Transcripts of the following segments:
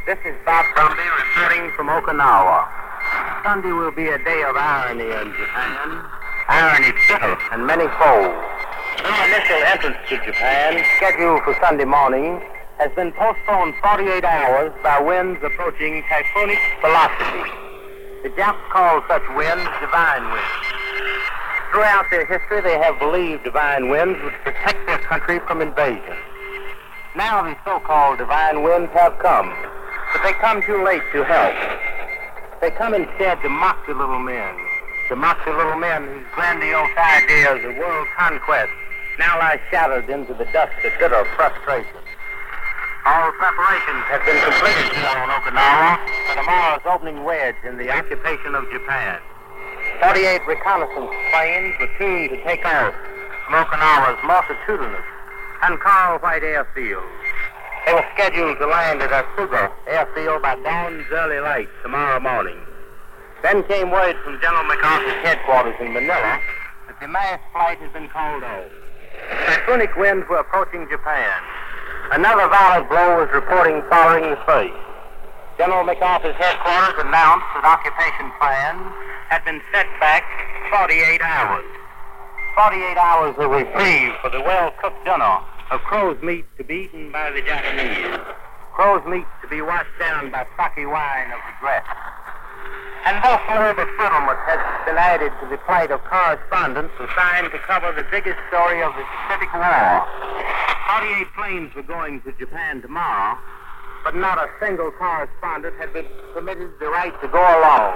This is Bob Brumby reporting from Okinawa. Sunday will be a day of irony in Japan. Irony bitter and many fold. Our initial entrance to Japan, scheduled for Sunday morning, has been postponed 48 hours by winds approaching typhoonic velocity. The Japs call such winds divine winds. Throughout their history, they have believed divine winds would protect their country from invasion. Now the so-called divine winds have come, but they come too late to help. They come instead to mock the little men whose grandiose ideas of world conquest now lie shattered into the dust of bitter frustration. All preparations have been completed here on Okinawa for tomorrow's opening wedge in the occupation of Japan. 48 reconnaissance planes were tuned to take off from Okinawa's multitudinous and Carl White airfield. They were scheduled to land at Asuga airfield by dawn's early light tomorrow morning. Then came word from General MacArthur's headquarters in Manila that the mass flight had been called off. Typhoonic winds were approaching Japan. Another violent blow was reporting following the first. General MacArthur's headquarters announced that occupation plans had been set back 48 hours. 48 hours of reprieve for the well-cooked dinner of crow's meat to be eaten by the Japanese. Crow's meat to be washed down by sake wine of regret. And thus labor settlement has been added to the plight of correspondents assigned to cover the biggest story of the Pacific War. 48 planes were going to Japan tomorrow, but not a single correspondent had been permitted the right to go along.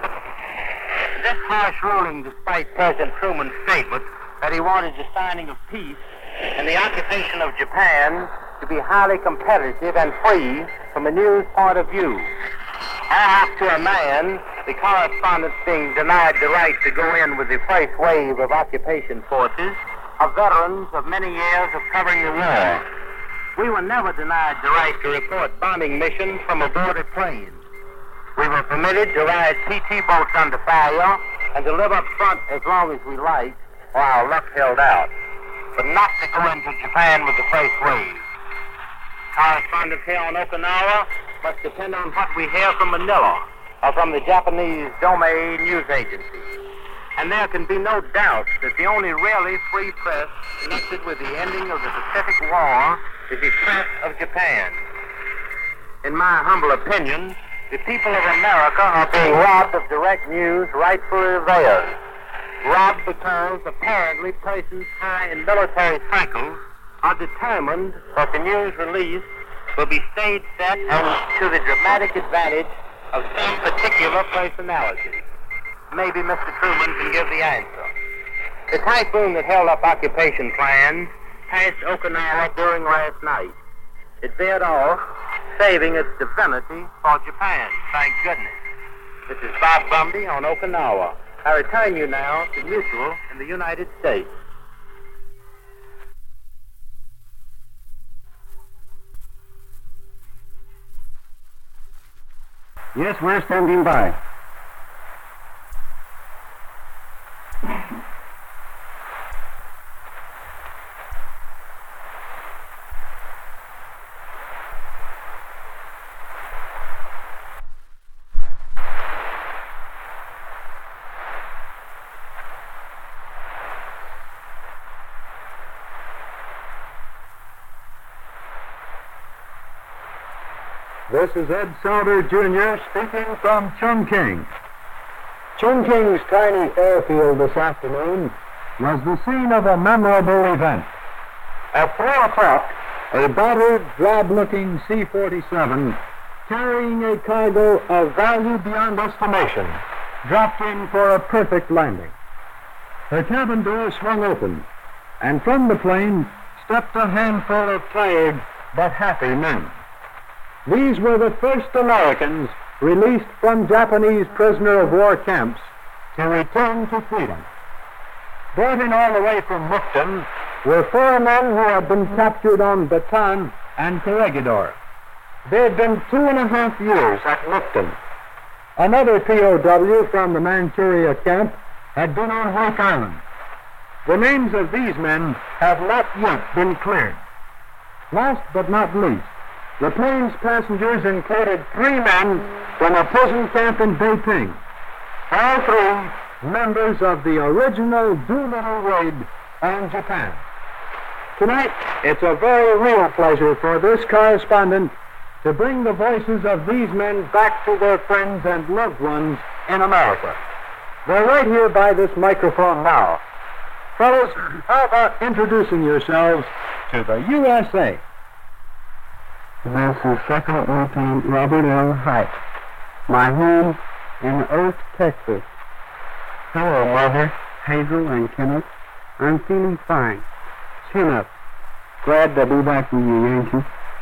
This harsh ruling, despite President Truman's statement that he wanted the signing of peace and the occupation of Japan to be highly competitive and free from a news point of view. Almost to a man, the correspondents being denied the right to go in with the first wave of occupation forces of veterans of many years of covering the war. We were never denied the right to report bombing missions from aboard a plane. We were permitted to ride PT boats under fire and to live up front as long as we liked, while our luck held out, but not to go into Japan with the first wave. Correspondents here on Okinawa must depend on what we hear from Manila or from the Japanese Domei news agency. And there can be no doubt that the only really free press connected with the ending of the Pacific War is the press of Japan. In my humble opinion, the people of America are being robbed of direct news rightfully theirs. Robbed because apparently persons high in military circles are determined that the news release will be stage set and to the dramatic advantage of some particular personality. Maybe Mr. Truman can give the answer. The typhoon that held up occupation plans passed Okinawa during last night. It veered off, saving its divinity for Japan, thank goodness. This is Bob Brumby on Okinawa. I return you now to Mutual in the United States. Yes, we're standing by. This is Ed Sauter, Jr. speaking from Chongqing. Chongqing's tiny airfield this afternoon was the scene of a memorable event. At 4 o'clock, a battered, drab-looking C-47 carrying a cargo of value beyond estimation dropped in for a perfect landing. Her cabin door swung open, and from the plane stepped a handful of tired but happy men. These were the first Americans released from Japanese prisoner of war camps to return to freedom. Brought in all the way from Mukden were 4 men who had been captured on Bataan and Corregidor. They had been 2.5 years at Mukden. Another POW from the Manchuria camp had been on Hawk Island. The names of these men have not yet been cleared. Last but not least, The plane's passengers included 3 men from a prison camp in Beiping. All 3 members of the original Doolittle raid on Japan. Tonight, it's a very real pleasure for this correspondent to bring the voices of these men back to their friends and loved ones in America. They're right here by this microphone now. Fellows, how about introducing yourselves to the USA? This is Second Lieutenant Robert L. Hite. My home in Oak, Texas. Hello, Mother, Hazel, and Kenneth. I'm feeling fine. Chin up. Glad to be back with you, Yankee.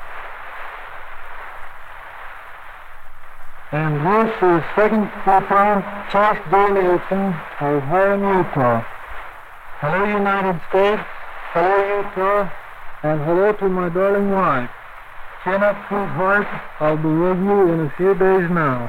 And this is Second Lieutenant Charles D. Nielsen of Harlan, Utah. Hello, United States. Hello, Utah. And hello to my darling wife. Chin up, sweetheart. I'll be with you in a few days now.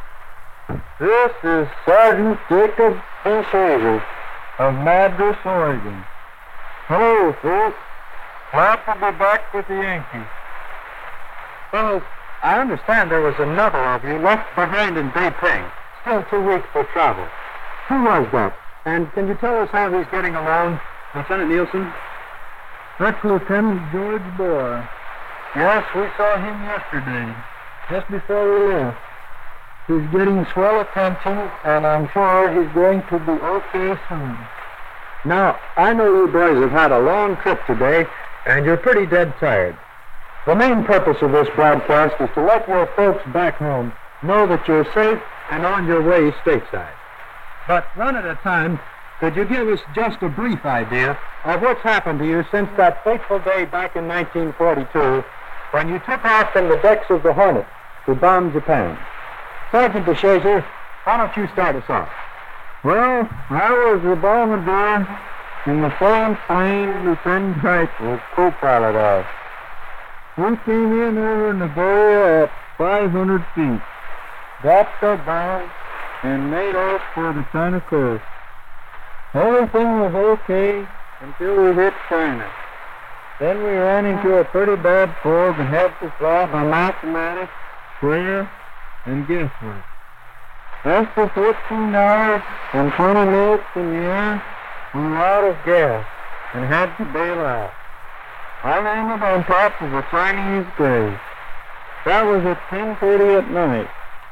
This is Sergeant Jacob B. Shaver of Madras, Oregon. Hello, folks. Glad to be back with the Yankees. Fellows, I understand there was another of you left behind in Beiping, still too weak for travel. Who was that? And can you tell us how he's getting along? Lieutenant Nielsen? That's Lieutenant George Bohr. Yes, we saw him yesterday, just before we left. He's getting swell attention, and I'm sure he's going to be okay soon. Now, I know you boys have had a long trip today, and you're pretty dead tired. The main purpose of this broadcast is to let your folks back home know that you're safe and on your way stateside. But one at a time, could you give us just a brief idea of what's happened to you since that fateful day back in 1942 when you took off in the decks of the Hornet to bomb Japan? Sergeant DeShazer, why don't you start us off? Well, I was the bombardier in the same plane Lieutenant Hite was co-pilot of. We came in over Nagoya at 500 feet, dropped our bomb, and made off for the China coast. Everything was okay until we hit China. Then we ran into a pretty bad fog and had to fly by mathematics, prayer, and guesswork. After 14 hours and 20 minutes in the air, we were out of gas and had to bail out. I landed on top of a Chinese grave. That was at 10:30 at night.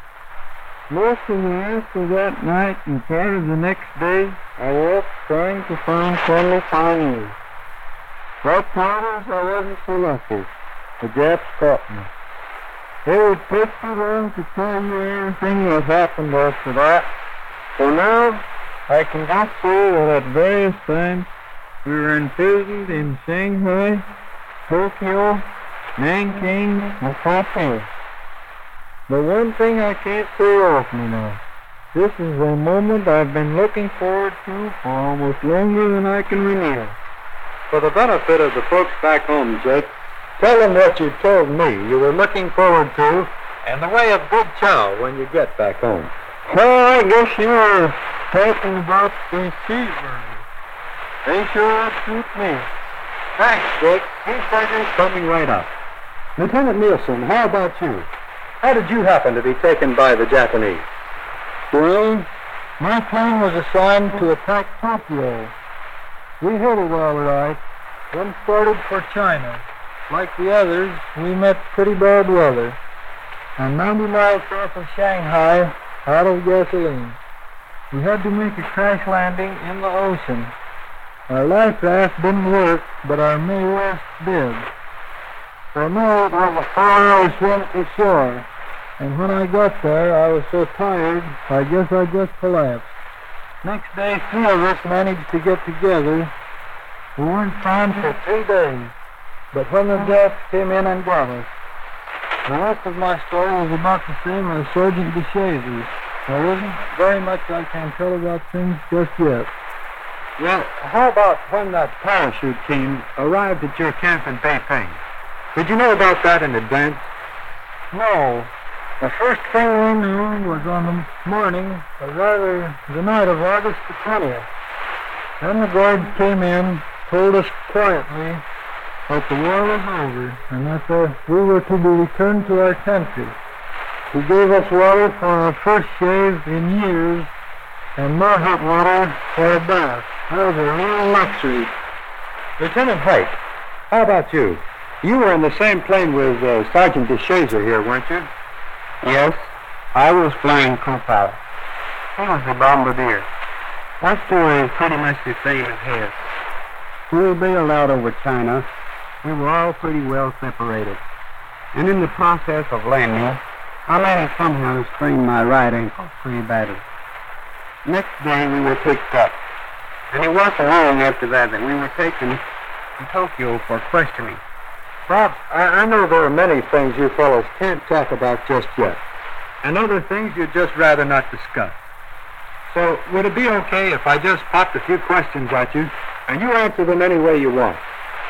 Most of the rest of that night and part of the next day, I walked trying to find friendly Chinese. Like others, I wasn't so lucky. The Japs caught me. It would take too long to tell you everything that happened after that. So now, I can just say that at various times, we were imprisoned in Shanghai, Tokyo, Nanking, and Taipei. The one thing I can't say off me now, this is a moment I've been looking forward to for almost longer than I can remember. For the benefit of the folks back home, Jake, tell them what you told me you were looking forward to and the way of good chow when you get back home. Well, I guess you were talking about the cheeseburgers. They sure suit me. Thanks, Jake. Cheeseburgers coming right up. Lieutenant Nielsen, how about you? How did you happen to be taken by the Japanese? Well, my plane was assigned to attack Tokyo. We hit it all right, then started for China. Like the others, we met pretty bad weather. And 90 miles north of Shanghai, out of gasoline. We had to make a crash landing in the ocean. Our life raft didn't work, but our Mae West did. For me, it was a 4-hour swim to shore. And when I got there, I was so tired, I guess I just collapsed. Next day, 3 of us managed to get together. We weren't found for 3 days. But when the Japs came in and got us, the rest of my story was about the same as Sergeant DeShaver's. There isn't very much I can tell about things just yet. Well, how about when that parachute team arrived at your camp in Beiping? Did you know about that in advance? No. The first thing we knew was on the morning, or rather the night of August the 20th. Then the guard came in, told us quietly that the war was over and that we were to be returned to our country. He gave us water for our first shave in years and more hot water for a bath. That was a real luxury. Lieutenant Haight, how about you? You were in the same plane with Sergeant DeShazer here, weren't you? Yes, I was flying co-pilot. He was the bombardier. That story is pretty much the same as his. We were bailed out over China. We were all pretty well separated. And in the process of landing, I managed somehow to sprain my right ankle pretty badly. Next day we were picked up. And it wasn't long after that we were taken to Tokyo for questioning. Bob, I know there are many things you fellows can't talk about just yet, and other things you'd just rather not discuss. So, would it be okay if I just popped a few questions at you, and you answer them any way you want?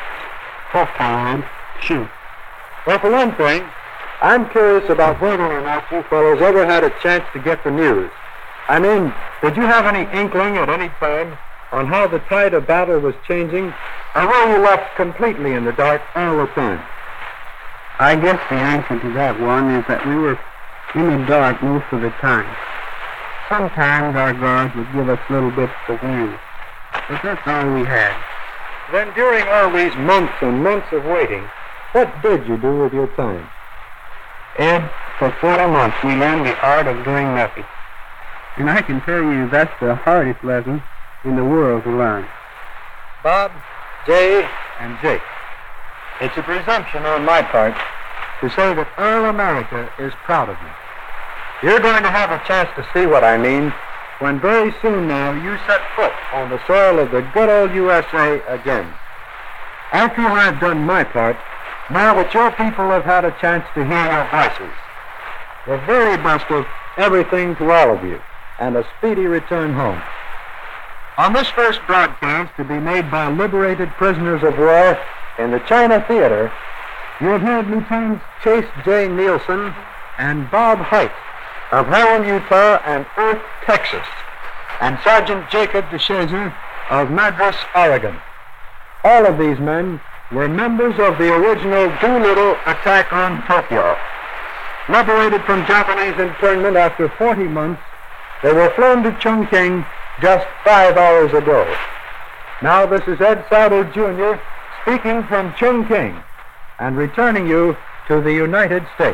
Okay, shoot. Well, for one thing, I'm curious about whether or not you fellows ever had a chance to get the news. I mean, did you have any inkling at any time on how the tide of battle was changing, or were you left completely in the dark all the time? I guess the answer to that one is that we were in the dark most of the time. Sometimes our guards would give us little bits of news, but that's all we had. Then during all these months and months of waiting, what did you do with your time? Ed, for 40 months we learned the art of doing nothing. And I can tell you that's the hardest lesson in the world to learn. Bob, Jay, and Jake, it's a presumption on my part to say that all America is proud of you. You're going to have a chance to see what I mean when very soon now you set foot on the soil of the good old USA again. After I've done my part, now that your people have had a chance to hear your voices, the very best of everything to all of you, and a speedy return home. On this first broadcast, to be made by liberated prisoners of war in the China Theater, you have heard Lieutenants Chase J. Nielsen and Bob Haight of Heron, Utah and Earth, Texas, and Sergeant Jacob DeShazer of Madras, Oregon. All of these men were members of the original Doolittle attack on Tokyo. Liberated from Japanese internment after 40 months, they were flown to Chongqing just 5 hours ago. Now this is Ed Sauter, Jr., speaking from Chongqing and returning you to the United States.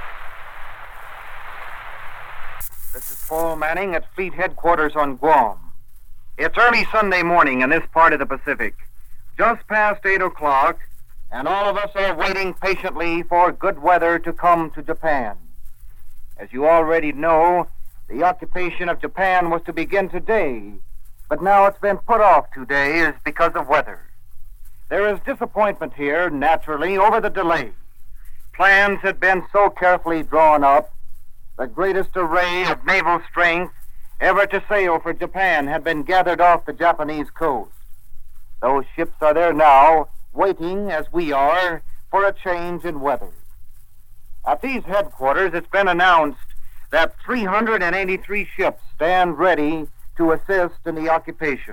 This is Paul Manning at Fleet Headquarters on Guam. It's early Sunday morning in this part of the Pacific, just past 8 o'clock, and all of us are waiting patiently for good weather to come to Japan. As you already know, the occupation of Japan was to begin today, but now it's been put off 2 days because of weather. There is disappointment here, naturally, over the delay. Plans had been so carefully drawn up. The greatest array of naval strength ever to sail for Japan had been gathered off the Japanese coast. Those ships are there now, waiting, as we are, for a change in weather. At these headquarters, it's been announced that 383 ships stand ready to assist in the occupation.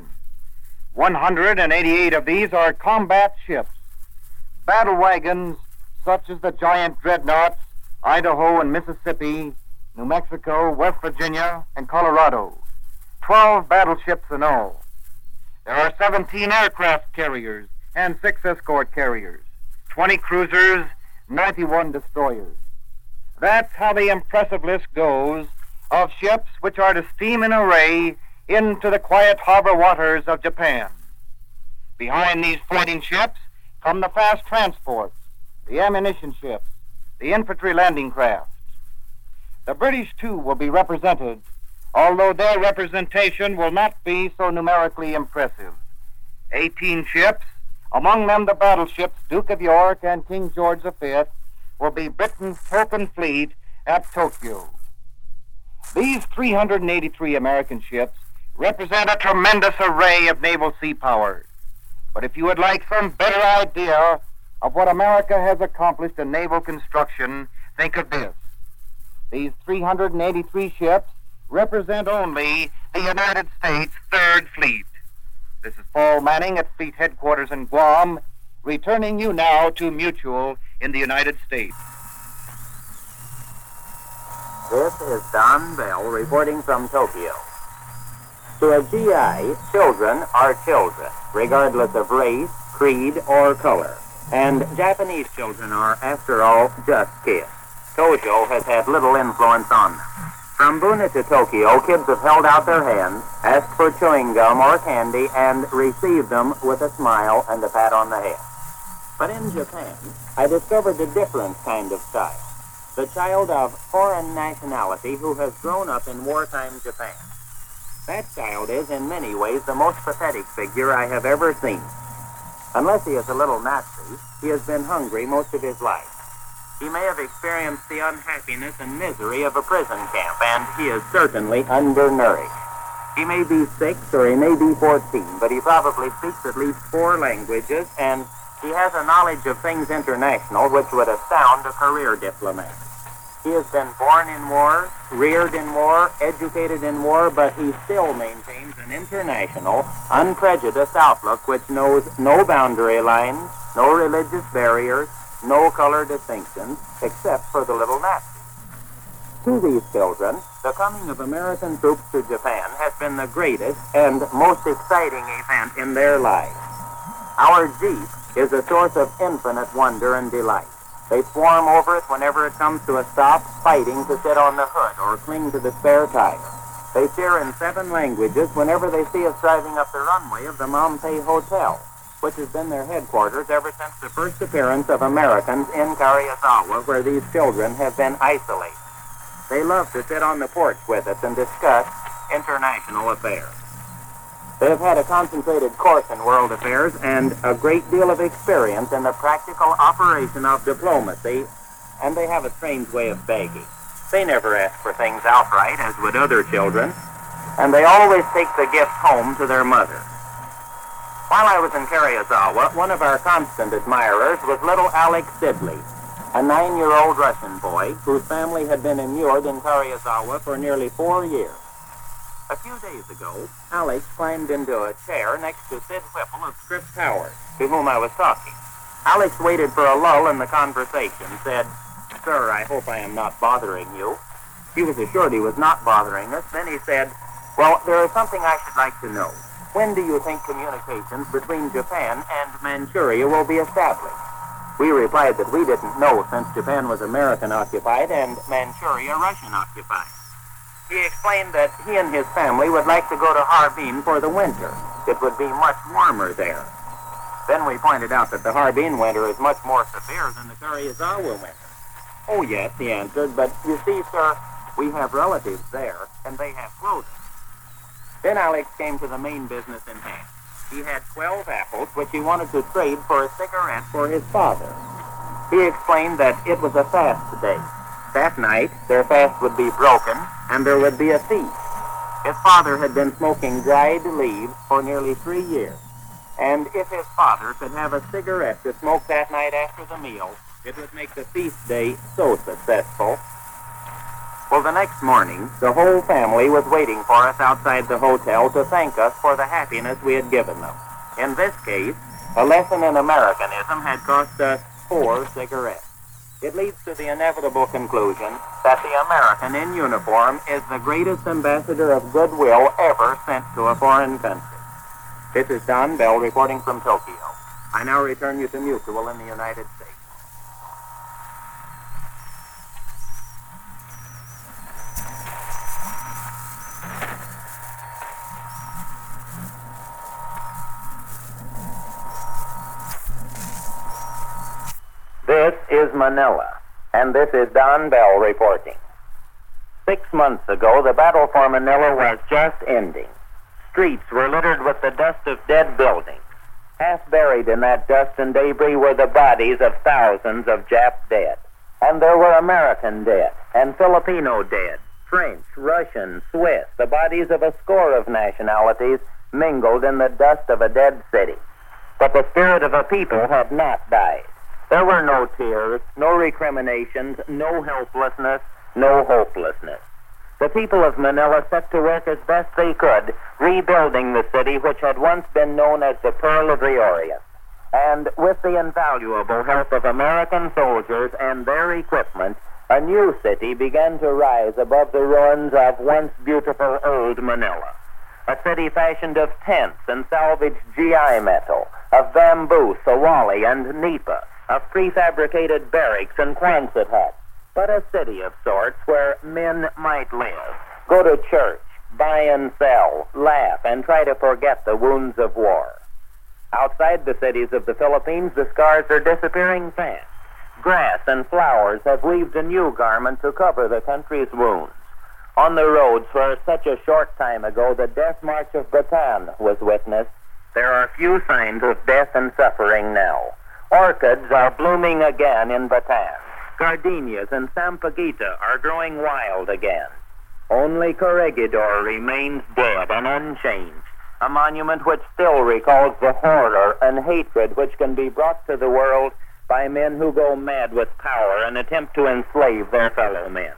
188 of these are combat ships, battle wagons such as the giant dreadnoughts, Idaho and Mississippi, New Mexico, West Virginia, and Colorado. 12 battleships in all. There are 17 aircraft carriers and 6 escort carriers, 20 cruisers, 91 destroyers. That's how the impressive list goes of ships which are to steam in array into the quiet harbor waters of Japan. Behind these fighting ships come the fast transports, the ammunition ships, the infantry landing crafts. The British, too, will be represented, although their representation will not be so numerically impressive. 18 ships, among them the battleships Duke of York and King George V, will be Britain's token fleet at Tokyo. These 383 American ships represent a tremendous array of naval sea power. But if you would like some better idea of what America has accomplished in naval construction, think of this. These 383 ships represent only the United States Third Fleet. This is Paul Manning at Fleet Headquarters in Guam, returning you now to Mutual in the United States. This is Don Bell reporting from Tokyo. To a GI, children are children, regardless of race, creed, or color. And Japanese children are, after all, just kids. Tojo has had little influence on them. From Buna to Tokyo, kids have held out their hands, asked for chewing gum or candy, and received them with a smile and a pat on the head. But in Japan, I discovered a different kind of child. The child of foreign nationality who has grown up in wartime Japan. That child is, in many ways, the most pathetic figure I have ever seen. Unless he is a little Nazi, he has been hungry most of his life. He may have experienced the unhappiness and misery of a prison camp, and he is certainly undernourished. He may be 6 or he may be 14, but he probably speaks at least 4 languages, and he has a knowledge of things international which would astound a career diplomat. He has been born in war, reared in war, educated in war, but he still maintains an international, unprejudiced outlook which knows no boundary lines, no religious barriers, no color distinctions, except for the little Nazis. To these children, the coming of American troops to Japan has been the greatest and most exciting event in their lives. Our Jeep is a source of infinite wonder and delight. They swarm over it whenever it comes to a stop, fighting to sit on the hood or cling to the spare tire. They cheer in 7 languages whenever they see us driving up the runway of the Mampei Hotel, which has been their headquarters ever since the first appearance of Americans in Karuizawa, where these children have been isolated. They love to sit on the porch with us and discuss international affairs. They have had a concentrated course in world affairs and a great deal of experience in the practical operation of diplomacy, and they have a strange way of begging. They never ask for things outright, as would other children, and they always take the gifts home to their mother. While I was in Karuizawa, one of our constant admirers was little Alex Sidley, a 9-year-old Russian boy whose family had been immured in Karuizawa for nearly 4 years. A few days ago, Alex climbed into a chair next to Sid Whipple of Scripps Towers, to whom I was talking. Alex waited for a lull in the conversation, said, "Sir, I hope I am not bothering you." He was assured he was not bothering us. Then he said, "Well, there is something I should like to know. When do you think communications between Japan and Manchuria will be established?" We replied that we didn't know, since Japan was American-occupied and Manchuria Russian-occupied. He explained that he and his family would like to go to Harbin for the winter. It would be much warmer there. Then we pointed out that the Harbin winter is much more severe than the Karuizawa winter. "Oh, yes," he answered, "but you see, sir, we have relatives there, and they have clothing." Then Alex came to the main business in hand. He had 12 apples, which he wanted to trade for a cigarette for his father. He explained that it was a fast day. That night, their fast would be broken, and there would be a feast. His father had been smoking dried leaves for nearly 3 years, and if his father could have a cigarette to smoke that night after the meal, it would make the feast day so successful. Well, the next morning, the whole family was waiting for us outside the hotel to thank us for the happiness we had given them. In this case, a lesson in Americanism had cost us 4 cigarettes. It leads to the inevitable conclusion that the American in uniform is the greatest ambassador of goodwill ever sent to a foreign country. This is Don Bell reporting from Tokyo. I now return you to Mutual in the United States. This is Manila, and this is Don Bell reporting. 6 months ago, the battle for Manila was just ending. Streets were littered with the dust of dead buildings. Half buried in that dust and debris were the bodies of thousands of Jap dead. And there were American dead, and Filipino dead, French, Russian, Swiss, the bodies of a score of nationalities mingled in the dust of a dead city. But the spirit of a people had not died. There were no tears, no recriminations, no helplessness, no hopelessness. The people of Manila set to work as best they could, rebuilding the city which had once been known as the Pearl of the Orient. And with the invaluable help of American soldiers and their equipment, a new city began to rise above the ruins of once beautiful old Manila. A city fashioned of tents and salvaged GI metal, of bamboo, sawali, and nipa, of prefabricated barracks and Quonset huts, but a city of sorts where men might live, go to church, buy and sell, laugh, and try to forget the wounds of war. Outside the cities of the Philippines, the scars are disappearing fast. Grass and flowers have weaved a new garment to cover the country's wounds. On the roads where such a short time ago the death march of Bataan was witnessed, there are few signs of death and suffering now. Orchids are blooming again in Bataan. Gardenias and sampaguita are growing wild again. Only Corregidor remains dead and unchanged, a monument which still recalls the horror and hatred which can be brought to the world by men who go mad with power and attempt to enslave their fellow men.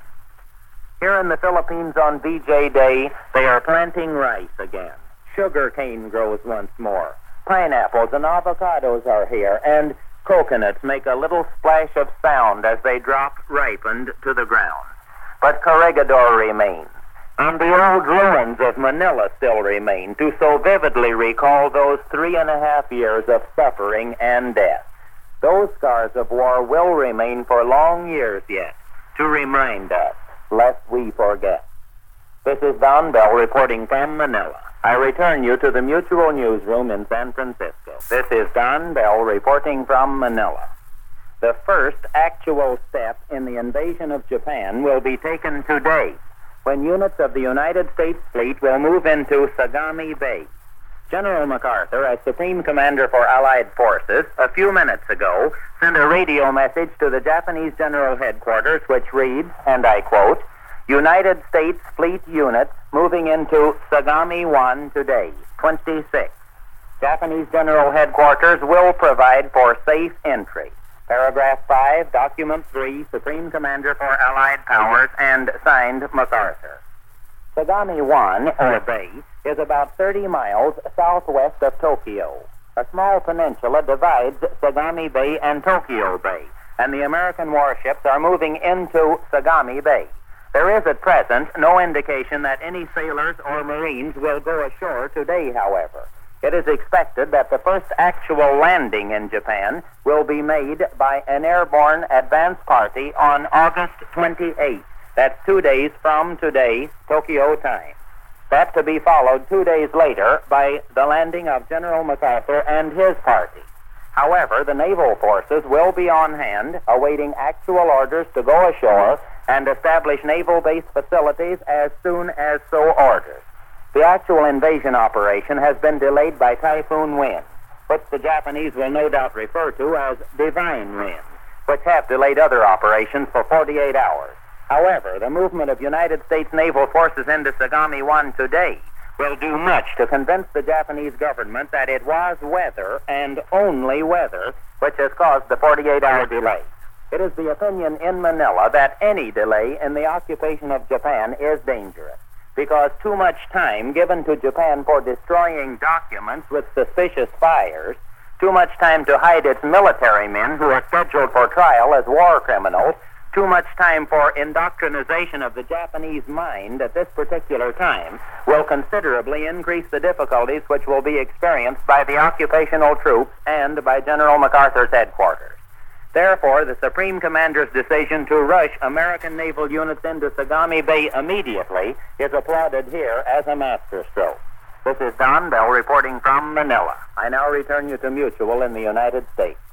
Here in the Philippines on VJ Day, they are planting rice again. Sugar cane grows once more. Pineapples and avocados are here, and coconuts make a little splash of sound as they drop ripened to the ground. But Corregidor remains, and the old ruins of Manila still remain to so vividly recall those 3.5 years of suffering and death. Those scars of war will remain for long years yet to remind us, lest we forget. This is Don Bell reporting from Manila. I return you to the Mutual Newsroom in San Francisco. This is Don Bell reporting from Manila. The first actual step in the invasion of Japan will be taken today, when units of the United States fleet will move into Sagami Bay. General MacArthur, as Supreme Commander for Allied Forces, a few minutes ago, sent a radio message to the Japanese General Headquarters which reads, and I quote, "United States Fleet units moving into Sagami 1 today, 26. Japanese General Headquarters will provide for safe entry." Paragraph 5, Document 3, Supreme Commander for Allied Powers, and signed MacArthur. Sagami 1, or Bay, is about 30 miles southwest of Tokyo. A small peninsula divides Sagami Bay and Tokyo Bay, and the American warships are moving into Sagami Bay. There is at present no indication that any sailors or Marines will go ashore today, however. It is expected that the first actual landing in Japan will be made by an airborne advance party on August 28th. That's 2 days from today, Tokyo time. That to be followed 2 days later by the landing of General MacArthur and his party. However, the naval forces will be on hand, awaiting actual orders to go ashore and establish naval base facilities as soon as so ordered. The actual invasion operation has been delayed by typhoon winds, which the Japanese will no doubt refer to as divine winds, which have delayed other operations for 48 hours. However, the movement of United States naval forces into Sagami 1 today will do much to convince the Japanese government that it was weather, and only weather, which has caused the 48-hour delay. It is the opinion in Manila that any delay in the occupation of Japan is dangerous, because too much time given to Japan for destroying documents with suspicious fires, too much time to hide its military men who are scheduled for trial as war criminals, too much time for indoctrination of the Japanese mind at this particular time will considerably increase the difficulties which will be experienced by the occupational troops and by General MacArthur's headquarters. Therefore, the Supreme Commander's decision to rush American naval units into Sagami Bay immediately is applauded here as a masterstroke. This is Don Bell reporting from Manila. I now return you to Mutual in the United States.